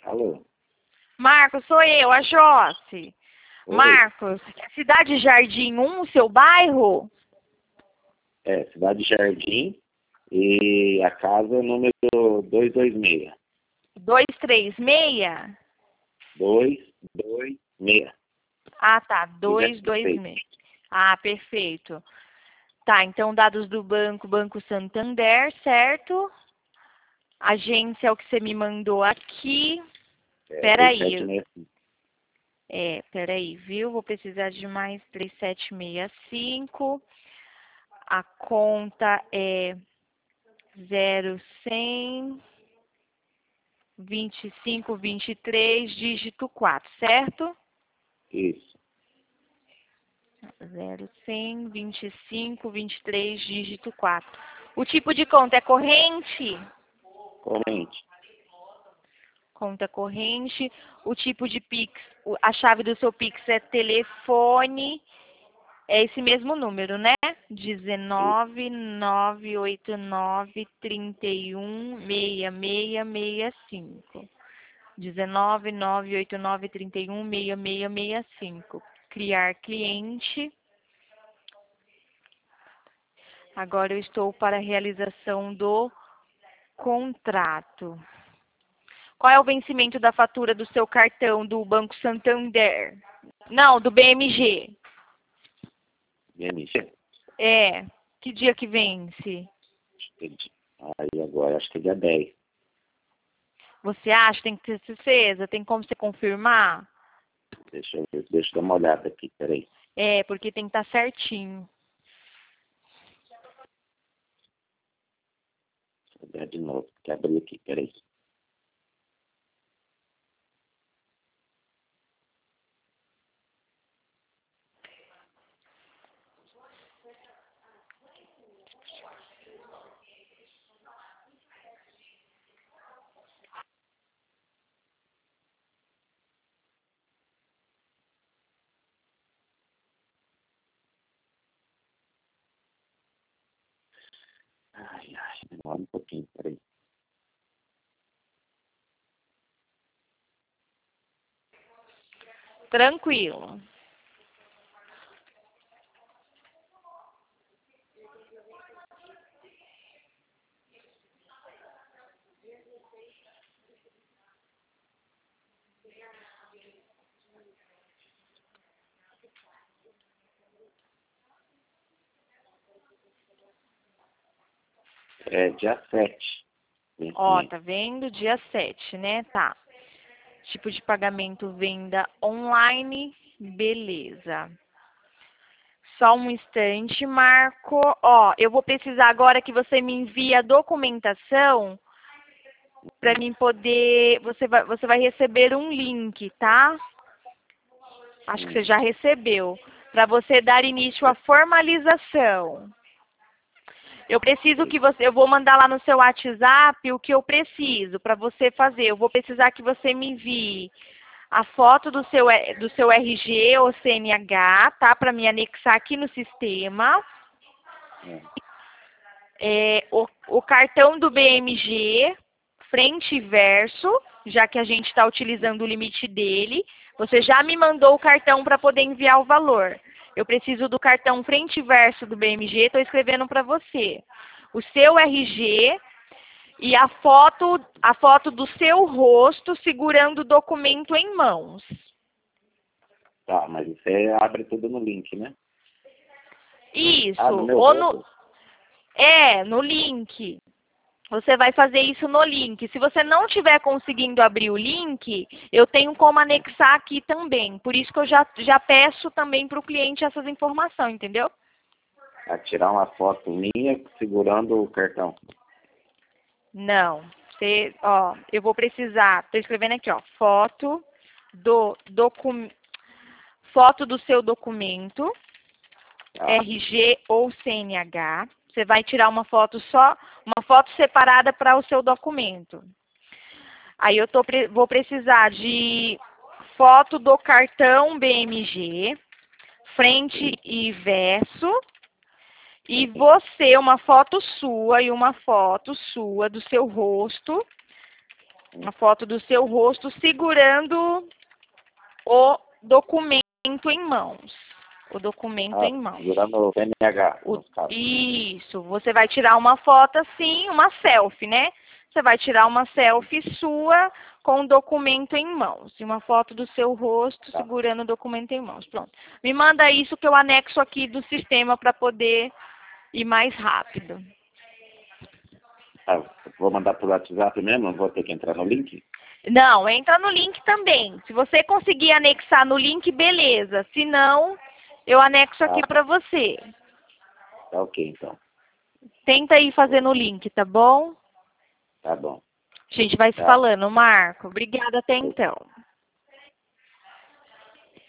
Alô? Marcos, sou eu, a Josse. Oi. Marcos, Cidade Jardim 1, seu bairro? É, Cidade Jardim e a casa é número 226. 236? 226. Ah, tá, Perfeito. 226. Ah, perfeito. Tá, então dados do banco, Banco Santander, certo? Agência é o que você me mandou aqui. Peraí. 3765. Peraí, viu? Vou precisar de mais 3765. A conta é 0100 2523, dígito 4, certo? Isso. 0100 2523, dígito 4. O tipo de conta é corrente? Corrente. Conta corrente. O tipo de Pix, a chave do seu Pix é telefone. É esse mesmo número, né? 19989316665. 19989316665. Criar cliente. Agora eu estou para a realização do contrato. Qual é o vencimento da fatura do seu cartão do Banco Santander? Não, do BMG. BMG? Que dia que vence? Aí agora acho que é dia 10. Você acha? Tem que ter certeza? Tem como você confirmar? Deixa eu ver, deixa eu dar uma olhada aqui, peraí. Porque tem que estar certinho. Vou olhar de novo, que abriu aqui, peraí. Ai, demora um pouquinho, peraí. Tranquilo. É dia 7. Ó, tá vendo? Dia 7, né? Tá. Tipo de pagamento, venda online. Beleza. Só um instante, Marco. Ó, eu vou precisar agora que você me envie a documentação para mim poder. Você vai receber um link, tá? Acho que você já recebeu. Para você dar início à formalização. Eu preciso que você. Eu vou mandar lá no seu WhatsApp o que eu preciso para você fazer. Eu vou precisar que você me envie a foto do seu RG ou CNH, tá? Para me anexar aqui no sistema. O cartão do BMG, frente e verso, já que a gente está utilizando o limite dele. Você já me mandou o cartão para poder enviar o valor. Eu preciso do cartão frente e verso do BMG, estou escrevendo para você. O seu RG e a foto do seu rosto segurando o documento em mãos. Tá, mas você abre tudo no link, né? Isso. Ah, no meu rosto? No link. Você vai fazer isso no link. Se você não estiver conseguindo abrir o link, eu tenho como anexar aqui também. Por isso que eu já peço também para o cliente essas informações, entendeu? A tirar uma foto minha segurando o cartão. Não. Eu vou precisar, estou escrevendo aqui, ó, foto do seu documento, RG ou CNH. Você vai tirar uma foto separada para o seu documento. Aí vou precisar de foto do cartão BMG, frente e verso. E uma foto sua e uma foto sua do seu rosto Uma foto do seu rosto segurando o documento em mãos. O documento em mãos. Segurando o PNH, no caso. Isso. Você vai tirar uma foto assim, uma selfie, né? Você vai tirar uma selfie sua com o documento em mãos. E uma foto do seu rosto segurando o documento em mãos. Pronto. Me manda isso que eu anexo aqui do sistema para poder ir mais rápido. Vou mandar por WhatsApp mesmo? Não vou ter que entrar no link? Não, entra no link também. Se você conseguir anexar no link, beleza. Se não, eu anexo aqui para você. Tá ok, então. Tenta aí fazer no link, tá bom? Tá bom. A gente vai se falando, Marco. Obrigada até então.